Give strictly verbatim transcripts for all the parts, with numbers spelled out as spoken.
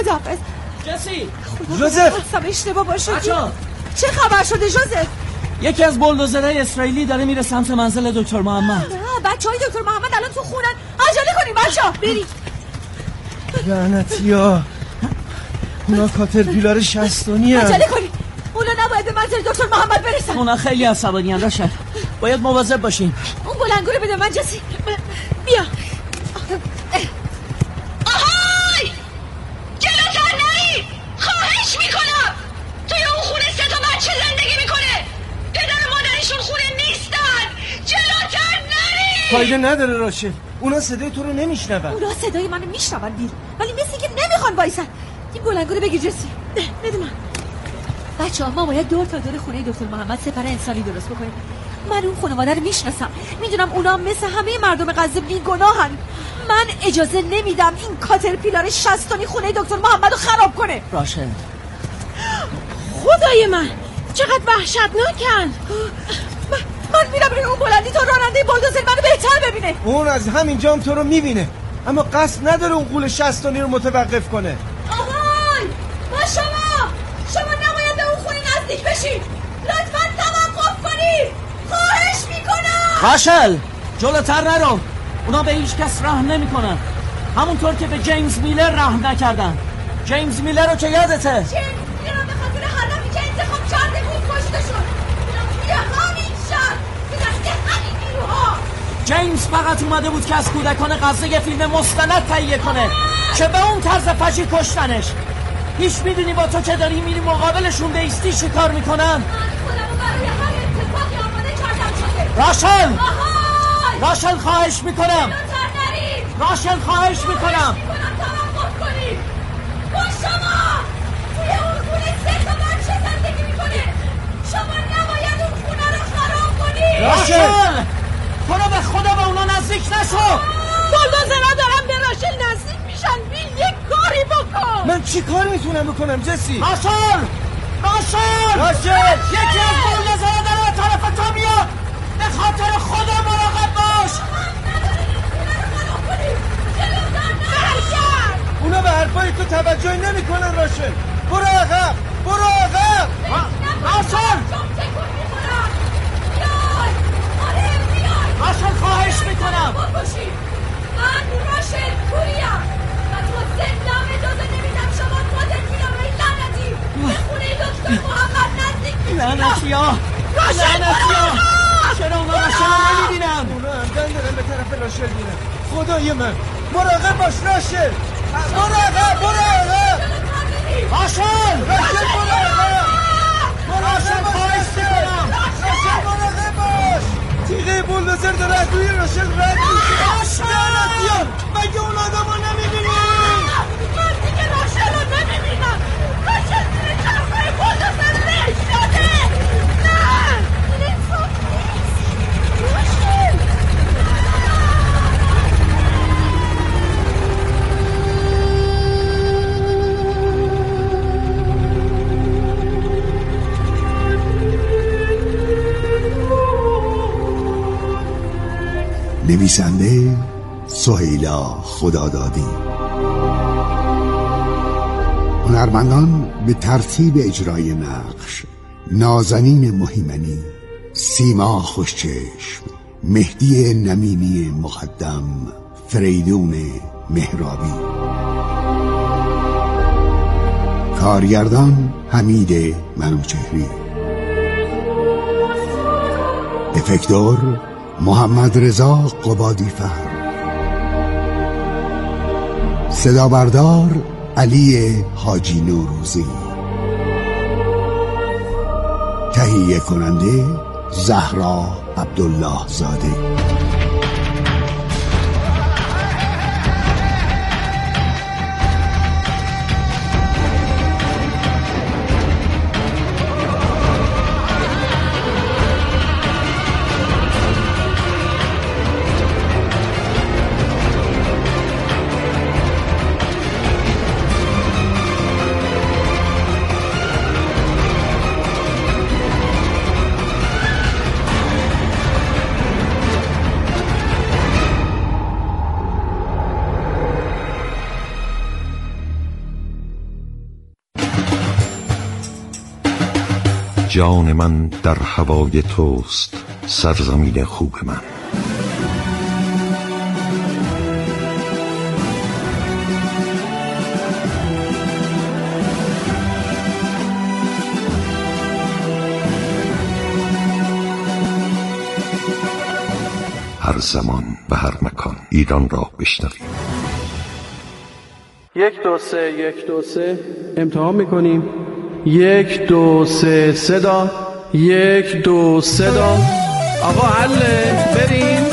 خداحافظ. جسی، جوزف، اصلا اشتباه باشه. بچه‌ها چه خبر شده جوزف؟ یکی از بولدوزرهای اسرائیلی داره میره سمت منزل دکتر محمد. بچهای دکتر محمد الان تو خونن. عجله کنیم بچه‌ها، برید. لعنتیا، اونا کاترپیلار شصتونی هست. عجله کنیم، اونا نباید به منزل دکتر محمد برسن. اونا خیلی عصبانی ان راشد، باید مواظب باشیم. اون بلنگو رو بده من جسی. بیا. آهای! جلوتر نرید! خواهش میکنم! توی اون خونه سه تا بچه زندگی میکنه! پدر و مادرشون خونه نیستن! جلوتر نرید! فایده نداره راشد، اونا صدای تو رو نمیشنون. اونا صدای منو میشنون بیل، ولی مثل که نمیخوان وایسن. این بلنگو رو بگیر جسی. بده من. بچه ها، ما باید دور تا دور خونه دکتر محمد سپر انسانی درست بکنیم. من اون خانواده رو میشناسم، میدونم اونا مثل همه مردم غزه بیگناهن. من اجازه نمیدم این کاترپیلار شصتونی خونه دکتر محمد رو خراب کنه. راشد، خدای من چقدر وحشتناکن. من, من میرم روی اون بلندی تا راننده بولدوزر منو بهتر ببینه. اون از همین جام تو رو میبینه، اما قصد نداره اون غول شصتونی رو متوقف کنه. آهای با شما شما نباید به اون خونه نزدیک بشید. لطفاً توقف کنید، خواهش میکنم. راشل جلوتر نرو، اونا به هیچ کس رحم نمی کنن، همونطور که به جیمز میلر رحم نکردن. جیمز میلر رو که یادته؟ جیمز میلر به خاطر هدفی که انتخاب کرده بود کشته شد. توی همین شهر به دست همین نیروها. جیمز فقط اومده بود که از کودکان غزه یه فیلم مستند تهیه کنه که به اون طرز فجی کشتنش. هیچ میدونی با تو که داری میری مقابلشون بیستی چی کار میکنن؟ من خودمو برای هر اتفاقی آماده کردم شده. راشل آهای راشل خواهش میکنم، لطفاً نرید. راشل خواهش میکنم. میکنم توقف کنید. با شما توی اون خونه سه تا بچه زندگی میکنه. شما نباید اون خونه رو خراب کنید. راشل تو رو به خدا به اونا نزدیک نشو. بولدوزرها دارن به راشل نزدیک میشن. بیل یک کاری بکن. من چی کار میتونم بکنم جسی؟ راشل راشل راشل یکی از بولدوزرها داره به طرف تو میاد، به خاطر خدا مراقب باش. اونا به حرفای تو توجه نمی کنن. راشل برو عقب، برو عقب. راشل راشل خواهش میکنم. من راشل پوریم و تو زندم اجازه نمیدم شما خودت میدارای لعنتی به خونه دکتر محمد نزدیک میشید. لعنتی ها لعنتی ها چرا اونا راشل رو نمیبینن؟ اونا همدن دارن به طرف راشل میرن. خدای من مراقب باش راشل. برو عقب، برو عقب. راشل راشل برو عقب. راشل خواهش میکنم. راشل مراقب باش. تیغه بولدوزر داره از روی راشل رد میشه. راشل مگه اون آدم رو نمیبینی؟ من دیگه راشل رو نمیبینم. راشل زیر چرخهای بولدوزر له شده. نه این انصاف نیست. راشل نویسنده سهیلا خدادادی، هنرمندان به ترتیب اجرای نقش: نازنین مهیمنی، سیما خوشچشم، مهدی نمینی مقدم، فریدون مهرابی. کارگردان حمید منوچهری. افکتور محمد رضا قبادی فر. صدا بردار علی حاجی نوروزی. تهیه کننده زهرا عبدالله زاده. جان من در هوای توست سرزمین خوب من. هر زمان و هر مکان ایران را بشنویم. یک دو سه یک دو سه امتحان میکنیم. یک دو سه صدا. یک دو صدا. آقا حله بریم.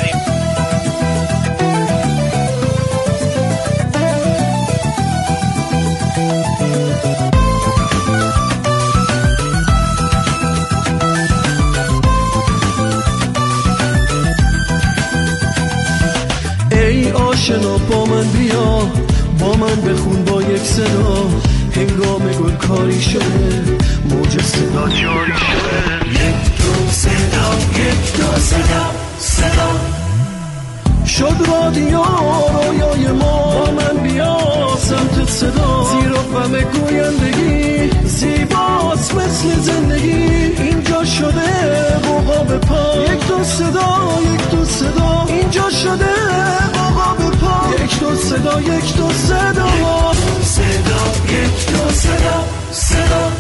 ای آشنا با من بیا، با من بخون با یک صدا، هنگام گل کاری شده موج صدا جاری شده. یک دو صدا یک دو صدا صدا شد رادیو رویای ما، با من بیا سمت صدا، زیر و غم گویندگی زیباست مثل زندگی، اینجا شده بوقا به پا. یک دو صدا یک دو صدا اینجا شده بوقا به پا. یک دو صدا یک دو صدا صدا یک دو صدا صدا.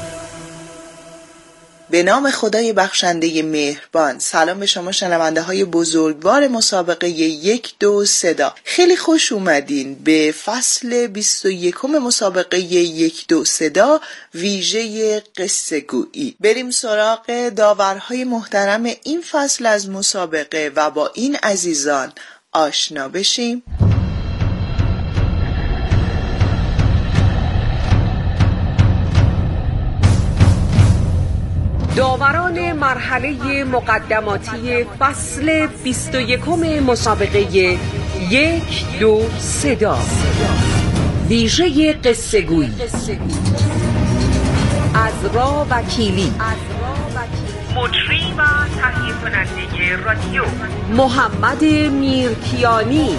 به نام خدای بخشنده مهربان. سلام به شما شنونده های بزرگوار مسابقه یک دو صدا. خیلی خوش اومدین به فصل بیست و یکم مسابقه یک دو صدا، ویژه قصه گویی. بریم سراغ داورهای محترم این فصل از مسابقه و با این عزیزان آشنا بشیم. داوران مرحله مقدماتی فصل بیست و یکم مسابقه یک دو صدا، ویژه قصه گویی. عذرا وکیلی، مجری و تهیه کننده رادیو محمد میرکیانی،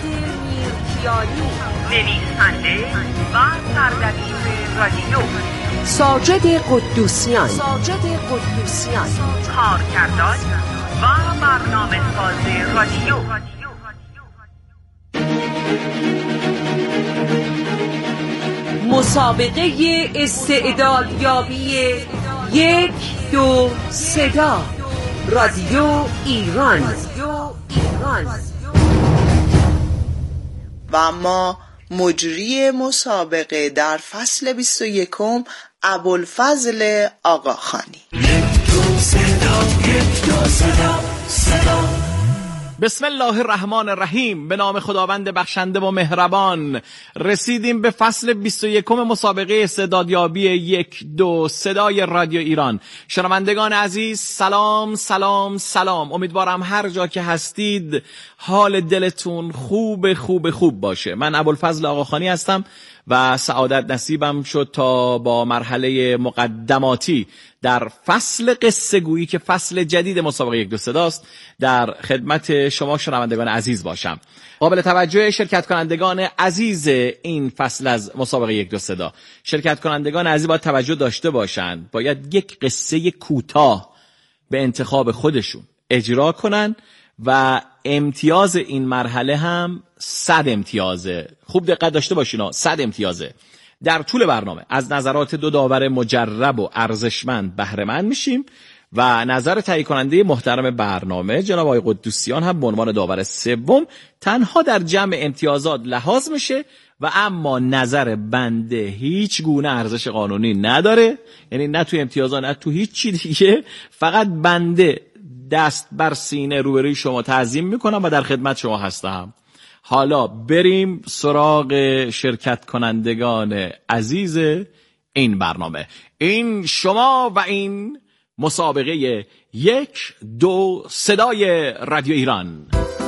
نویسنده و سردبیر رادیو ساجد قدوسیان، ساجد قدوسیان کارگردان و برنامه‌ساز رادیو. مسابقه استعدادیابی یک دو صدا، رادیو ایران. ایران و ما مجری مسابقه در فصل بیست و یکم ابوالفضل آقاخانی. یک دو صدا یک دو صدا صدا. بسم الله الرحمن الرحیم. به نام خداوند بخشنده و مهربان. رسیدیم به فصل بیست و یکم مسابقه استعدادیابی یک دو صدای رادیو ایران. شنوندگان عزیز سلام سلام سلام. امیدوارم هر جا که هستید حال دلتون خوب خوب خوب باشه. من ابوالفضل آقاخانی هستم و سعادت نصیبم شد تا با مرحله مقدماتی در فصل قصه گویی که فصل جدید مسابقه یک دو صداست در خدمت شما شنوندگان عزیز باشم. قابل توجه شرکت کنندگان عزیز این فصل از مسابقه یک دو صدا، شرکت کنندگان عزیز باید توجه داشته باشند. باید یک قصه کوتاه به انتخاب خودشون اجرا کنن و امتیاز این مرحله هم صد امتیازه. خوب دقت داشته باشین ها، صد امتیازه. در طول برنامه از نظرات دو داور مجرب و ارزشمند بهره مند میشیم و نظر تهیه کننده محترم برنامه جناب آقای قدوسیان هم به عنوان داور سوم تنها در جمع امتیازات لحاظ میشه و اما نظر بنده هیچ گونه ارزش قانونی نداره. یعنی نه تو امتیازات نه تو هیچ چی دیگه، فقط بنده دست بر سینه روبروی شما تعظیم میکنم و در خدمت شما هستم. حالا بریم سراغ شرکت کنندگان عزیز این برنامه. این شما و این مسابقه یک دو صدای رادیو ایران.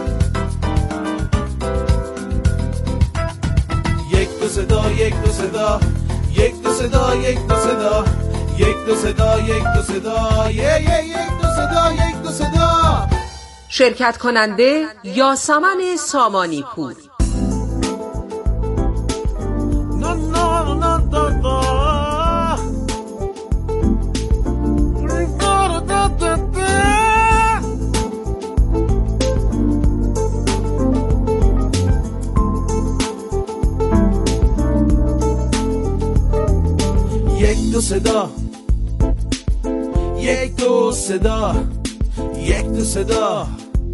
یک دو صدا یک دو صدا یک دو صدا یک دو صدا یک دو صدا یک دو صدا یک دو صدا یک دو صدا. شرکت کننده یاسمن سامانی پور. یک دو صدا، یک دو صدا، یک دو صدا،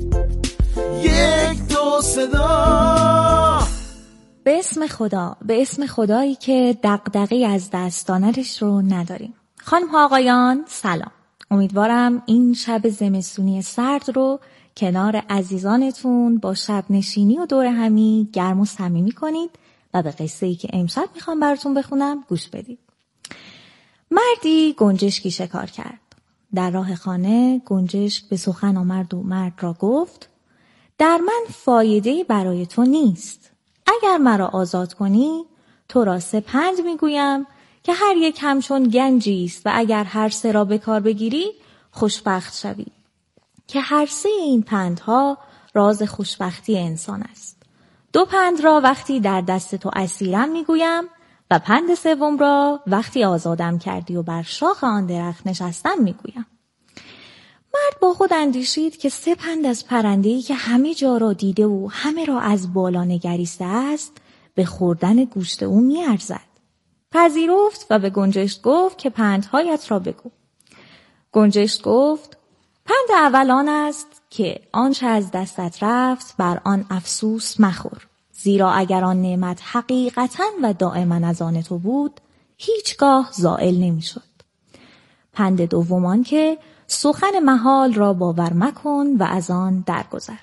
یک دو صدا. به اسم خدا، به اسم خدایی که دغدغه‌ای از دست دادنش رو نداریم. خانم ها آقایان سلام. امیدوارم این شب زمستونی سرد رو کنار عزیزانتون با شب نشینی و دور همی گرم و صمیمی کنید و به قصه‌ای که امشب میخوام براتون بخونم گوش بدید. مردی گنجشکی شکار کرد. در راه خانه گنجشک به سخن آمد و مرد را گفت: در من فایده‌ای برای تو نیست. اگر مرا آزاد کنی تو را سه پند میگویم که هر یک همچون گنجی است و اگر هر سه را به کار بگیری خوشبخت شوی، که هر سه این پندها راز خوشبختی انسان است. دو پند را وقتی در دست تو اسیرم میگویم و پند سوم را وقتی آزادم کردی و بر شاخ آن درخت نشستم میگویم. مرد با خود اندیشید که سه پند از پرنده‌ای که همه جا را دیده و همه را از بالا نگریسته است به خوردن گوشت او میارزد. پذیرفت و به گنجشک گفت که پندهایت را بگو. گنجشک گفت: پند اول آن است که آنچه از دستت رفت بر آن افسوس مخور، زیرا اگر آن نعمت حقیقتاً و دائما از آن تو بود هیچگاه زائل نمی شد. پند دوم آن که سخن محال را باور مکن و از آن درگذر.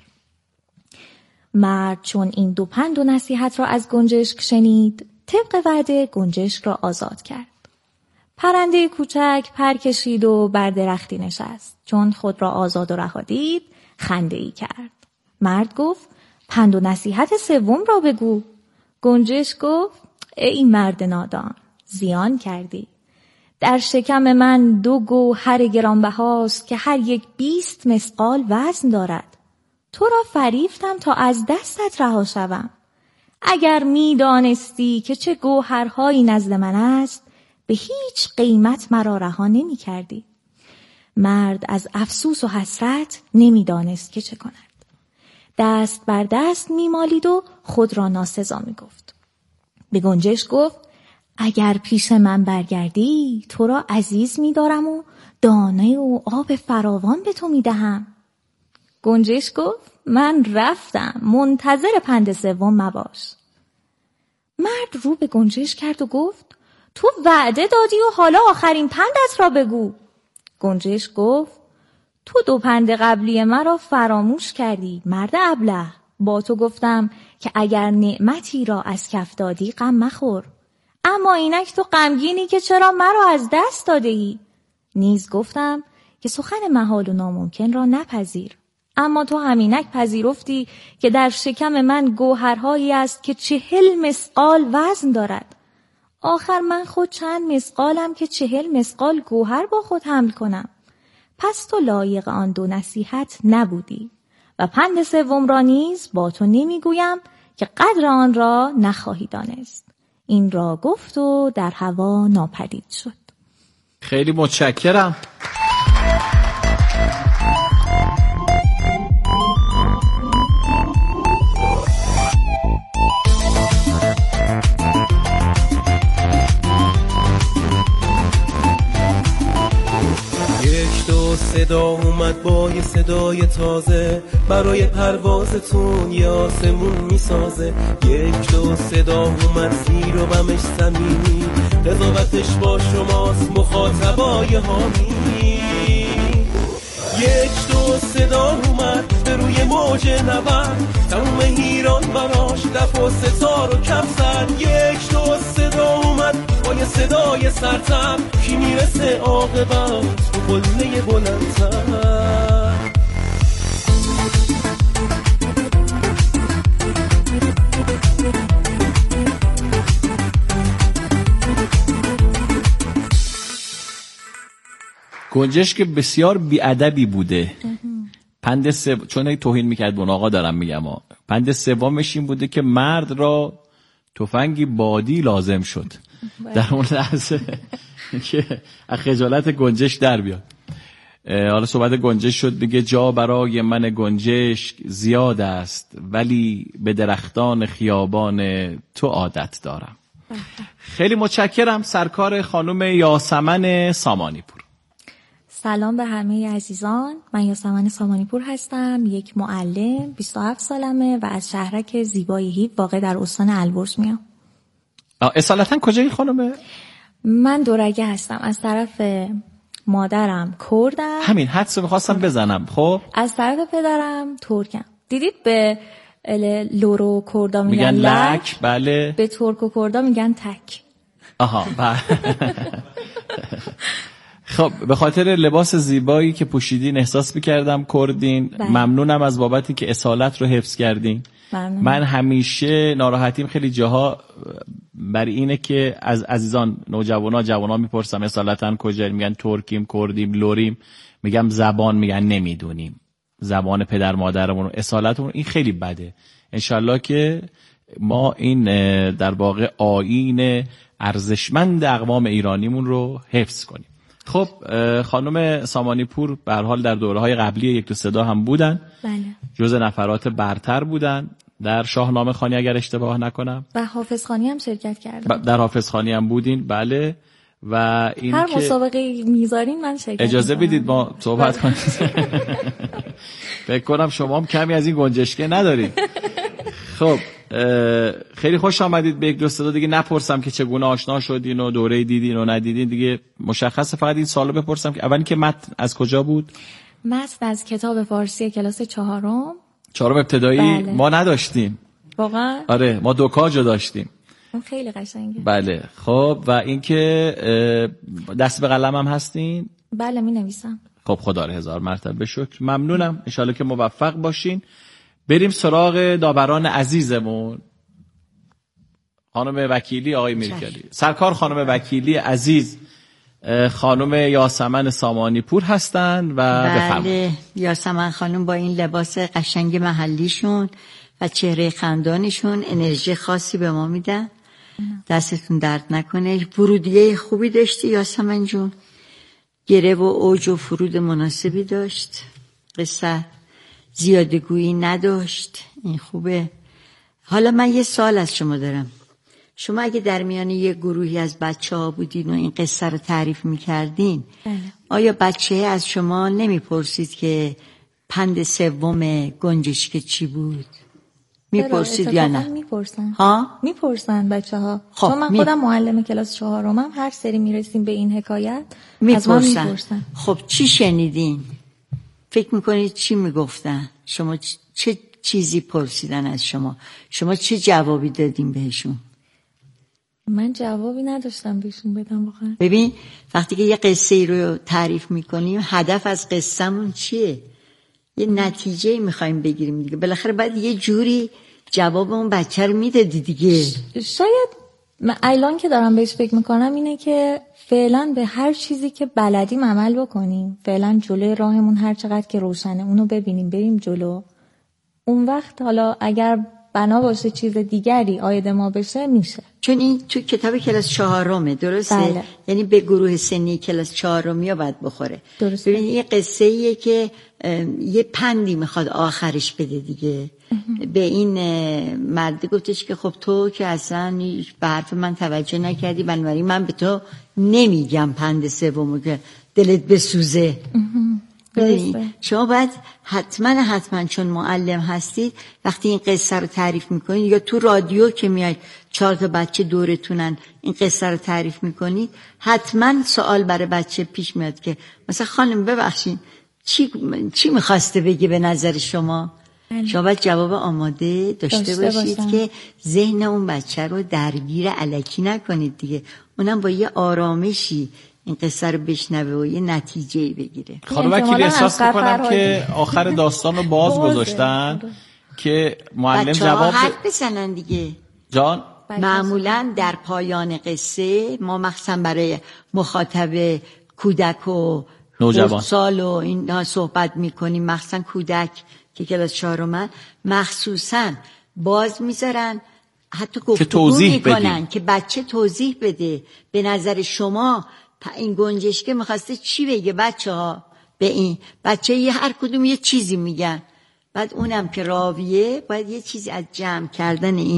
مرد چون این دو پند و نصیحت را از گنجشک شنید، طبق وعده گنجشک را آزاد کرد. پرنده کوچک پر کشید و بر درختی نشست. چون خود را آزاد و رها دید خنده‌ای کرد. مرد گفت: پند و نصیحت سوم را بگو. گنجشک گفت: ای مرد نادان، زیان کردی. در شکم من دو گوهر گرانبهاست که هر یک بیست مثقال وزن دارد. تو را فریفتم تا از دستت رها شوم. اگر می دانستی که چه گوهرهایی نزد من است به هیچ قیمت مرا رها نمی کردی. مرد از افسوس و حسرت نمی دانست که چه کند. دست بر دست می مالید و خود را ناسزا می گفت. به گنجشک گفت: اگر پیش من برگردی تو را عزیز می دارم و دانه و آب فراوان به تو می دهم. گنجشک گفت: من رفتم، منتظر پند سوم مباش. مرد رو به گنجشک کرد و گفت: تو وعده دادی و حالا آخرین پندت را بگو. گنجشک گفت: تو دو پند قبلی مرا فراموش کردی مرد ابله. با تو گفتم که اگر نعمتی را از کف دادی غم مخور، اما اینک تو غمگینی که چرا مرا از دست داده ای. نیز گفتم که سخن محال و ناممکن را نپذیر، اما تو همینک پذیرفتی که در شکم من گوهرهایی است که چهل مثقال وزن دارد. آخر من خود چند مثقالم که چهل مثقال گوهر با خود حمل کنم. پس تو لایق آن دو نصیحت نبودی و پند سوم را نیز با تو نمیگویم که قدر آن را نخواهی دانست. این را گفت و در هوا ناپدید شد. خیلی متشکرم. صدا اومد با یه صدای تازه، برای پروازتون یه آسمون میسازه. یک دو صدا اومد زیر و بمش صمیمی، قضاوتش با شماست مخاطبای حامی. یک دو صدا اومد به روی موج نبرد، تموم ایران براش دف و ستار و کف زد. یک دو صدا اومد با یه صدای سرتر، کی میرسه عاقبت تو قله بلندتر. گنجشک بسیار بی‌ادبی بوده. پند سو... چون توهین میکرد به اون آقا دارم میگم ها. پند سومش این بوده که مرد را تفنگی بادی لازم شد در اون لحظه که خجالت گنجش در بیاد. حالا صحبت گنجش شد، میگه جا برای من گنجشک زیاد است، ولی به درختان خیابان تو عادت دارم. خیلی متشکرم. سرکار خانم یاسمن سامانی پور. سلام به همه عزیزان. من یاسمن سامانی پور هستم، یک معلم، بیست و هفت سالمه و از شهرک زیبای هیب واقع در استان البرز میام. اصالتا کجایی خانمه؟ من دورگه هستم. از طرف مادرم کردم. همین حدسو میخواستم بزنم. خب از طرف پدرم ترکم. دیدید به لورو کردا میگن میگن لک, لک. بله. به ترک و کردا میگن تک. آها بله. خب به خاطر لباس زیبایی که پوشیدین احساس میکردم کردین. بله. ممنونم از بابتی که اصالت رو حفظ کردین. ممنون. من همیشه ناراحتیم خیلی جاها برای اینه که از عزیزان نوجوانا جوانا میپرسم اصالتا کجایی، میگن ترکیم، کردیم، لوریم، میگم زبان، میگن نمیدونیم زبان پدر مادرمون، اصالتمون. این خیلی بده. انشالله که ما این در واقع آیین ارزشمند اقوام ایرانیمون رو حفظ کنیم. خب خانم سامانی پور به هر حال در دوره‌های قبلی یک دو صدا هم بودن. بله. جزء نفرات برتر بودن در شاهنامه خوانی اگر اشتباه نکنم. و حافظ خوانی هم شرکت کردم. در حافظ خوانی هم بودین. بله. و این هر که مسابقه میذارین من شرکت اجازه میکنم. بدید ما صحبت کنیم. فکر کنم شما هم کمی از این گنجشکه ندارید. خب خیلی خوش آمدید. به یک دو صدا دیگه نپرسم که چگونه آشنا شدین و دوره دیدین و ندیدین، دیگه مشخصه. فقط این سوالو بپرسم که اولی که متن از کجا بود؟ متن از کتاب فارسی کلاس چهارم. چهارم ابتدایی. بله. ما نداشتیم واقعا؟ آره ما دوکاجو داشتیم. اون خیلی قشنگه. بله. خب و اینکه دست به قلم هم هستین؟ بله می نویسم. خب خدا رو هزار مرتبه شکر. ممنونم. انشالله که موفق باشین. بریم سراغ داوران عزیزمون. خانم وکیلی آقای میرکلی. سرکار خانم وکیلی عزیز خانم یاسمن سامانی پور هستن و بله. یاسمن خانم با این لباس قشنگ محلیشون و چهره خندانشون انرژی خاصی به ما میدن. دستتون درد نکنه. ورودیه خوبی داشتی یاسمن جون. گره و اوج و فرود مناسبی داشت. قصه زیادگویی نداشت. این خوبه. حالا من یه سوال از شما دارم. شما اگه در میان یه گروهی از بچه ها بودین و این قصه رو تعریف میکردین، بله. آیا بچه از شما نمیپرسید که پند سوم گنجشک چی بود؟ میپرسید یا نه؟ میپرسن. ها؟ میپرسن بچه ها. خب چون من می... خودم معلم کلاس چهارمم، هر سری میرسیم به این حکایت میپرسن. از من میپرسن. خب چی شنیدین؟ فکر میکنید چی میگفتن؟ شما چه چیزی پرسیدن از شما؟ شما چه جوابی دادین بهشون؟ من جوابی نداشتم بهشون بدم واقعا. ببین وقتی که یه قصه ای رو تعریف میکنیم، هدف از قصه‌مون چیه؟ یه نتیجه میخوایم بگیریم دیگه. بالاخره باید یه جوری جواب اون بچه رو میدادی دیگه. شاید من الان که دارم بهش فکر میکنم اینه که فعلا به هر چیزی که بلدیم عمل بکنیم. فعلا جلوی راهمون هر چقدر که روشنه اونو ببینیم، بریم جلو. اون وقت حالا اگر بنا باشه چیز دیگری عاید ما بشه میشه. چون این تو کتاب کلاس چهارمه، درسته؟ بله. یعنی به گروه سنی کلاس چهارمی ها باید بخوره. درسته. ببین یه قصه ایه که یه پندی میخواد آخرش بده دیگه. به این مرد گفتش که خب تو که اصلا به حرف من توجه نکردی، بنابراین من به تو نمیگم پند سومو که دلت بسوزه. شما باید حتما حتما چون معلم هستید وقتی این قصه رو تعریف میکنید یا تو رادیو که میاید چهار تا بچه دورتونن این قصه رو تعریف میکنید، حتما سوال برای بچه پیش میاد که مثلا خانم ببخشید چی چی میخواسته بگه به نظر شما؟ شما باید جواب آماده داشته, داشته باشید باشم. که ذهن اون بچه رو درگیر الکی نکنید دیگه. اونم با یه آرامشی این قصه رو بشنوه و یه نتیجه‌ای بگیره. خانم وکیلی احساس میکنم که آخر داستان رو باز گذاشتن که معلم جواب حرف بزنن دیگه. جان معمولا در پایان قصه ما مخصوصا برای مخاطب کودک و نوجوان سال و این صحبت میکنیم، مخصوصا کودک که کلاس چهارم، مخصوصا باز میذارن حتی گفتگو میکنن که بچه توضیح بده به نظر شما این گنجشکه میخواسته چی بگه بچه ها به این بچه یه هر کدوم یه چیزی میگن، بعد اونم که راویه باید یه چیزی از جمع کردن این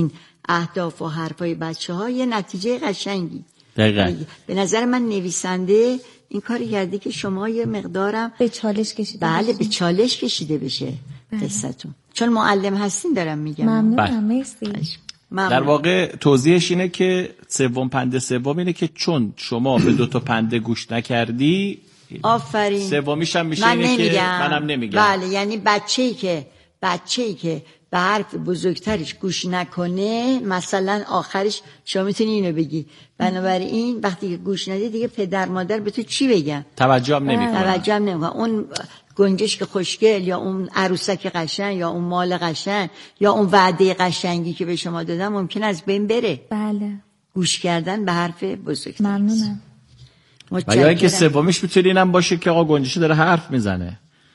اهداف و حرفای بچه ها یه نتیجه قشنگی. دقیقاً. به نظر من نویسنده این کاری کرده که شما یه مقدارم به چالش کشیده بله بشه. به چالش کشیده بشه قصتون. چون معلم هستین دارم میگم. ممنونم. مرسی. در واقع توضیحش اینه که سوم پنده سوم اینه که چون شما به دو تا پنده گوش نکردی، آفرین، سومیش هم میشه من اینه نمیگم. که منم نمیگم. بله، یعنی بچه‌ای که بچه‌ای که به حرف بزرگترش گوش نکنه، مثلا آخرش شما میتونی اینو بگی، بنابراین وقتی که گوش ندی دیگه پدر مادر به تو چی بگن؟ توجه هم نمیکنه. توجه هم نمیکنه. اون گنجشک خوشگل یا اون عروسک قشنگ یا اون مال قشنگ یا اون وعده قشنگی که به شما دادن ممکن از بین بره. بله. گوش کردن به حرف بزرگتر. ممنونم. و یا اینکه سومیش میتونه اینم باشه که آقا گنجشک داره حرف میزنه.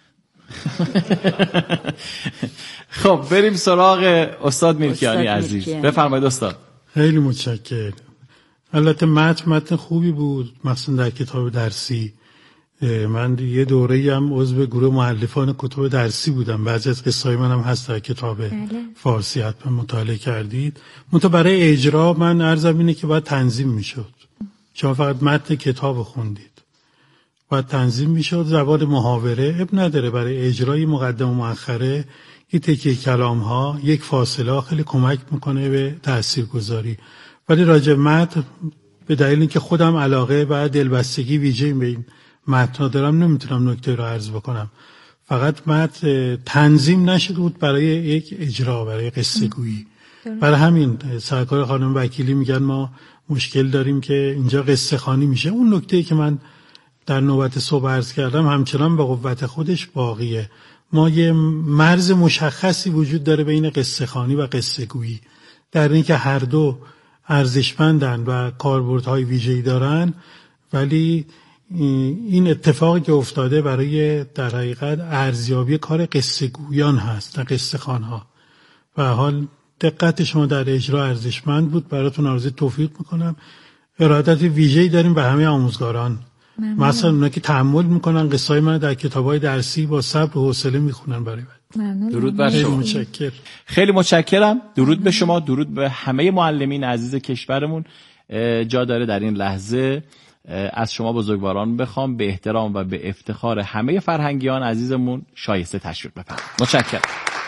خب بریم سراغ استاد میرکیانی عزیز. بفرمایید استاد. خیلی متشکرم. البته متن متن خوبی بود، مثلا در کتاب درسی. من یه دوره‌ای هم عضو گروه مؤلفان کتاب درسی بودم. بعضی از قصه‌های منم هست در کتاب بله. فارسی حتما مطالعه کردید. منتها برای اجرا من عرضم اینه که باید تنظیم میشد. شما فقط متن کتاب خوندید. باید تنظیم میشد، زبان محاوره اب نداره. برای اجرای مقدم و مؤخره این تکیه کلام ها، یک فاصله خیلی کمک میکنه به تاثیرگذاری. ولی راجع متن به دلیل اینکه خودم علاقه و دلبستگی ویژه‌ای به این متن دارم نمیتونم نکته رو عرض بکنم. فقط متن تنظیم نشده بود برای یک اجرا، برای قصه گویی. برای همین سرکار خانم وکیلی میگن ما مشکل داریم که اینجا قصه خوانی میشه. اون نکته‌ای که من در نوبت صبح عرض کردم همچنان به قوت خودش باقیه. ما یه مرز مشخصی وجود داره بین قصه خوانی و قصه گویی، در اینکه هر دو ارزشمندن و کاربردهای ویژه‌ای دارن، ولی این اتفاقی که افتاده برای در حقیقت ارزیابی کار قصه گویان هست، نه قصه خوان‌ها. و حال دقت شما در اجرا ارزشمند بود. براتون آرزوی توفیق میکنم. ارادت ویژه‌ای داریم به همه آموزگاران. ممنون. مثلا اونا که تحمل میکنن قصه‌های من در کتاب‌های درسی با صبر و حوصله میخونن برای من. درود بر شما. متشکر. خیلی متشکرم. درود به شما، درود به همه معلمین عزیز کشورمون. جا داره در این لحظه از شما بزرگواران بخوام به احترام و به افتخار همه فرهنگیان عزیزمون شایسته تشویق بفرمایید. متشکرم.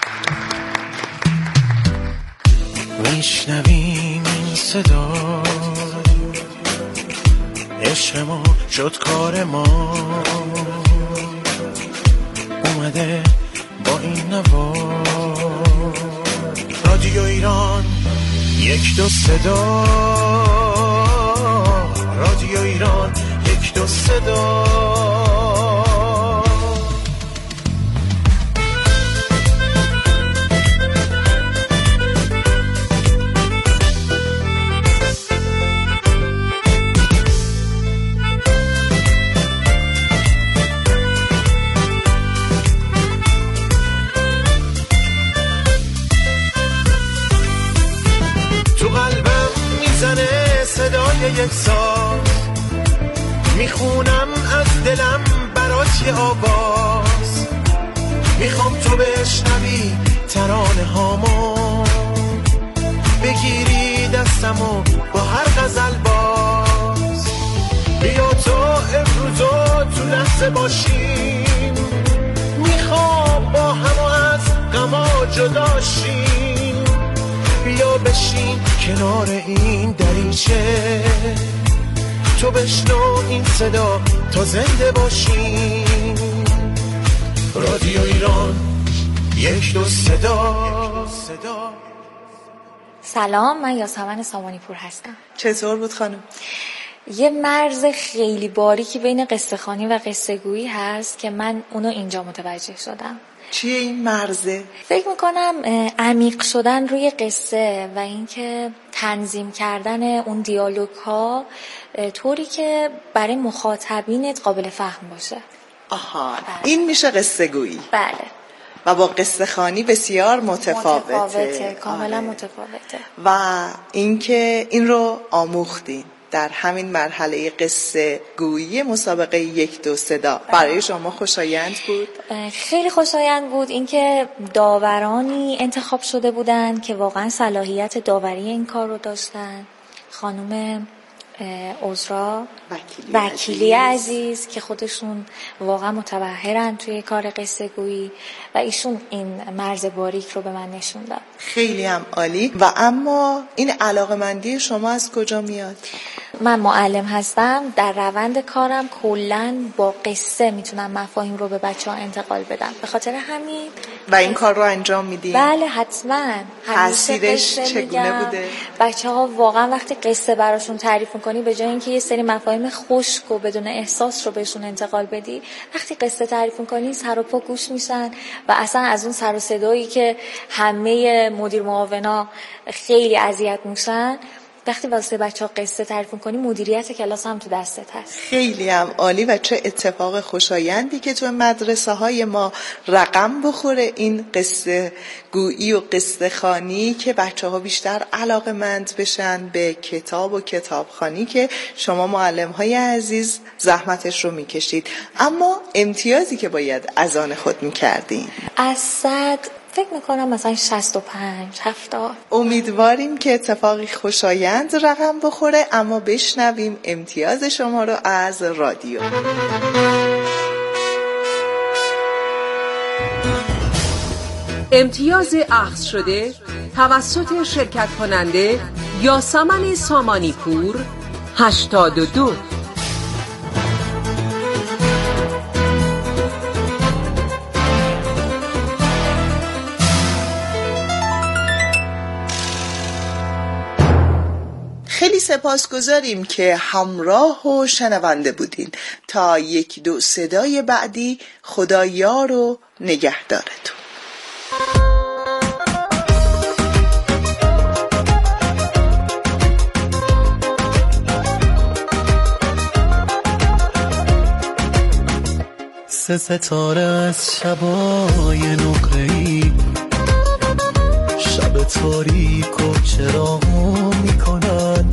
میشنویم این صدا، عشق ما شد کار ما، اومده با این نوا. رادیو ایران یک دو صدا، رادیو ایران یک دو صدا. صدای یک ساز میخونم از دلم برات یه آواز، میخوام تو بشنوی ترانه هامو، بگیری دستمو با هر غزل باز. بیا تو امروزو تو لحظه باشیم، میخوام با همو از غما جداشیم. بیا بشین کنار این دریچه، تو بشنو این صدا تا زنده باشیم. رادیو ایران یک دو صدا. سلام، من یاسمن سامانی پور هستم. چطور بود خانم؟ یه مرز خیلی باریکی بین قصه خوانی و قصه گویی هست که من اونو اینجا متوجه شدم. چیه این مرزه؟ فکر میکنم عمیق شدن روی قصه و اینکه تنظیم کردن اون دیالوگ ها طوری که برای مخاطبینت قابل فهم باشه. آها، بله. این میشه قصه گویی. بله. و با قصه خوانی بسیار متفاوته. متفاوته، کاملا آره. متفاوته. و اینکه این رو آموختین در همین مرحله قصه گویی مسابقه یک دو صدا برای شما خوشایند بود؟ خیلی خوشایند بود. اینکه داورانی انتخاب شده بودن که واقعا صلاحیت داوری این کار رو داشتن. خانم عذرا وکیلی, وکیلی عزیز. عزیز که خودشون واقعا متبحرن توی کار قصه گویی و ایشون این مرز باریک رو به من نشون داد. خیلی هم عالی. و اما این علاقه‌مندی شما از کجا میاد؟ من معلم هستم. در روند کارم کلاً با قصه میتونم مفاهیم رو به بچه ها انتقال بدم. به خاطر همین و این کار رو انجام میدین؟ بله حتما. تأثیرش چگونه بوده؟ بچه ها واقعا وقتی قصه براشون تعریف میکنی به جای اینکه یه سری مفاهیم خشک و بدون احساس رو بهشون انتقال بدی، وقتی قصه تعریف میکنی سر و پا گوش میشن و اصلا از اون سر و صدایی که همه مدیر معاونا خیلی اذیت میشن، وقتی واسه بچه‌ها قصه تعریف می‌کنی مدیریت کلاس هم تو دستت هست. خیلی هم عالی و چه اتفاق خوشایندی که تو مدرسه های ما رقم بخوره این قصه گویی و قصه خوانی که بچه‌ها بیشتر علاقه‌مند بشن به کتاب و کتابخوانی که شما معلم‌های عزیز زحمتش رو می‌کشید. اما امتیازی که باید از آن خود می‌کردین از صد فکر میکنم مثلا شصت و پنج هفتاد. امیدواریم که اتفاقی خوشایند رقم بخوره. اما بشنویم امتیاز شما رو از رادیو. امتیاز اخذ شده توسط شرکت کننده یاسمن سامانی پور هشتاد و دو. خیلی سپاسگزاریم که همراه و شنونده بودین. تا یک دو صدای بعدی خدا یار و نگهدارتون. سه ستاره از شبای نقره‌ای شب تاریک و چراغ میکنن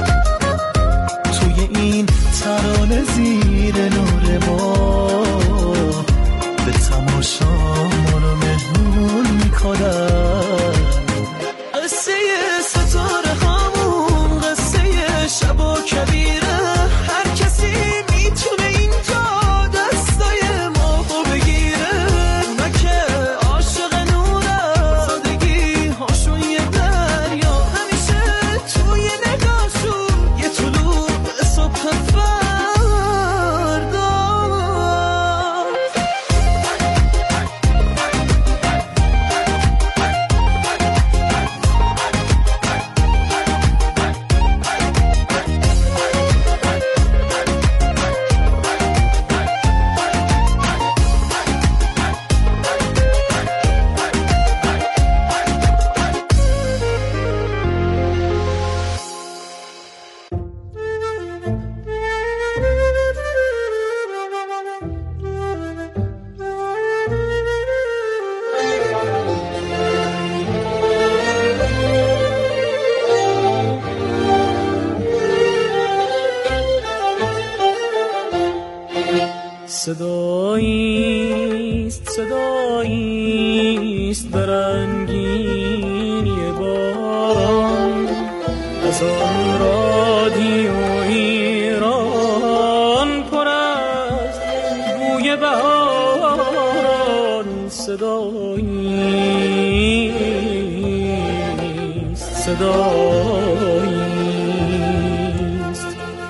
توی این ترانه زیر نور ما به تماشا منو مهمون میکنن. قصه ستاره همون قصه شب و کبیره، هر کسی میتونه اینجا دستای ما رو بگیره. اونا که عاشق نوره سادگی هاشون یه دریا، همیشه توی نگاهشون یه طلوع صبح فردا. صداییست صداییست برنگینی باران از آن رادیو ایران پر از بوی بهاران. صداییست صداییست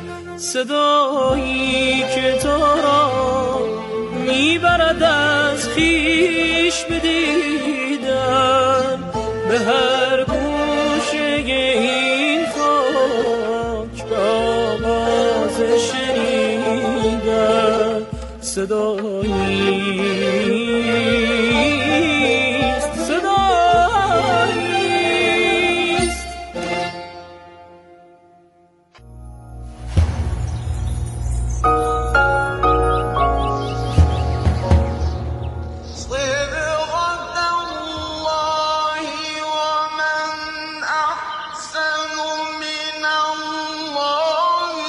صدایی که تو را میبرد از خویش بدیدن به هر گوشه این خاک به آواز شنیدن. صدایی